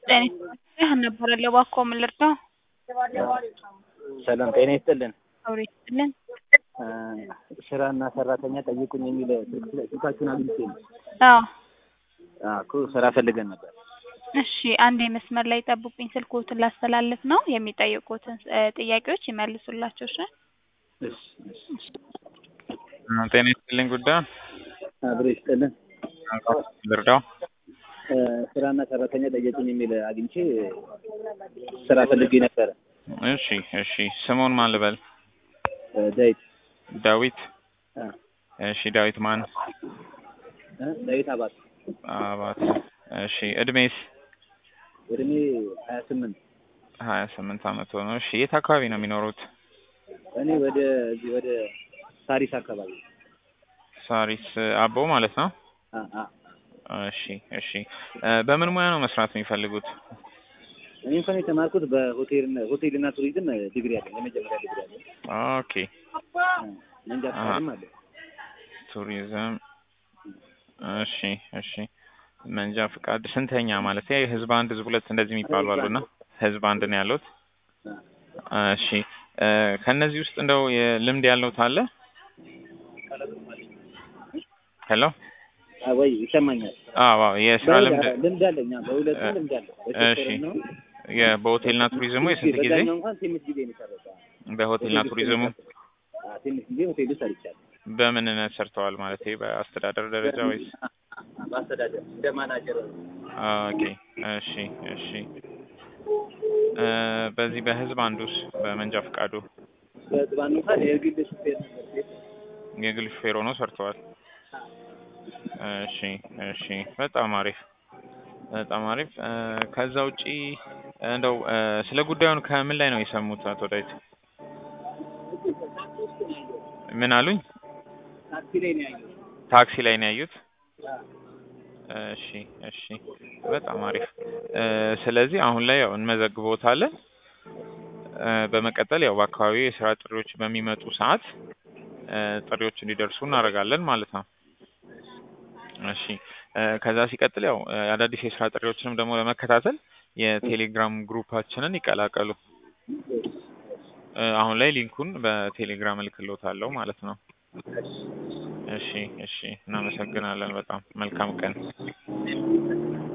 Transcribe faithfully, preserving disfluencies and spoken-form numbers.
ጤና ይስጥልኝ እባላለሁ እባክዎ ምን ልርዳዎ? ሰላም ጤና ይስጥልን። አብሮ ይስጥልን። ስራና ሰራተኛ ጠይቁኝ የሚል ስልካችሁን አግኝቼ ነው። አዎ አዎ እኮ ስራ ፈልገን ነበር። እሺ አንዴ መስመር ላይ ጠብቁኝ ስልክዎትን ላስተላልፍ ነው የሚጠይቁትን ጥያቄዎች ይመልሱላቸው እሺ። እሺ እሺ። ጤና ይስጥልኝ ጉዳይ አብሮ ይስጥልን። ልርዳው? ስራና ሰራተኛ ጠይቁኝ የሚል አግኝቼ ስራ ፈልጌ ነበረ። እሺ እሺ ስሙን ማን ልበል? ዳዊት ዳዊት አ እሺ ዳዊት ማን? ዳዊት አባት አባት እሺ እድሜስ? እድሜ ሀያ ስምንት ሀያ ስምንት አመት ሆኖ እሺ የት አካባቢ ነው የሚኖሩት? እኔ ወደ እዚህ ወደ ሳሪስ አካባቢ ሳሪስ አቦ ማለት ነው? አ አ እሺ እሺ በምን ሙያ ነው መስራት የሚፈልጉት? እኔ እንኳን የተማርኩት በሆቴል ሆቴል እና ቱሪዝም ዲግሪ አለኝ የመጀመሪያ ዲግሪ አለኝ። ኦኬ መንጃ ፈቃድም አለ። ቱሪዝም እሺ እሺ መንጃ ፈቃድ ስንተኛ ማለት ህዝብ አንድ ህዝብ ሁለት እንደዚህ የሚባሉ አሉና ህዝብ አንድ ነው ያሉት? እሺ ከነዚህ ውስጥ እንደው ልምድ ያለው አለ? ሄሎ ወይ ይሰማኛል? አዎ አዎ የስራ ልምድ ልምድ አለኝ በሁለቱም ልምድ አለ። እሺ የበሆቴልና ቱሪዝሙ የስንት ጊዜ? በዛኛው እንኳን ትንሽ ጊዜ ነው የሰራሁት። በሆቴልና ቱሪዝሙ ትንሽ ጊዜ ሆቴል ውስጥ ሰርቻለሁ። በምንነት ሰርተዋል ማለት በአስተዳደር ደረጃ ወይስ? በአስተዳደር እንደ ማናጀር። ኦኬ እሺ እሺ በዚህ በህዝብ አንዱስ በመንጃ ፈቃዱ? በህዝብ አንዱ እንኳን የግል ሹፌር ነበር። የግል ሹፌር ሆኖ ሰርተዋል። እሺ እሺ በጣም አሪፍ በጣም አሪፍ። ከዛ ውጪ እንደው ስለ ጉዳዩን ከምን ላይ ነው የሰሙት አቶ ዳዊት? ምን አሉኝ? ታክሲ ላይ ነው ያየሁት። ታክሲ ላይ ነው ያዩት? እሺ እሺ በጣም አሪፍ። ስለዚህ አሁን ላይ ያው እንመዘግቦታለን። በመቀጠል ያው በአካባቢው የስራ ጥሪዎች በሚመጡ ሰዓት ጥሪዎች እንዲደርሱ እናደርጋለን ማለት ነው። እሺ ከዛ ሲቀጥል ያው አዳዲስ የስራ ጥሪዎችንም ደግሞ ለመከታተል የቴሌግራም ግሩፓችንን ይቀላቀሉ። አሁን ላይ ሊንኩን በቴሌግራም እልክልዎታለሁ ማለት ነው። እሺ እሺ እናመሰግናለን በጣም መልካም ቀን።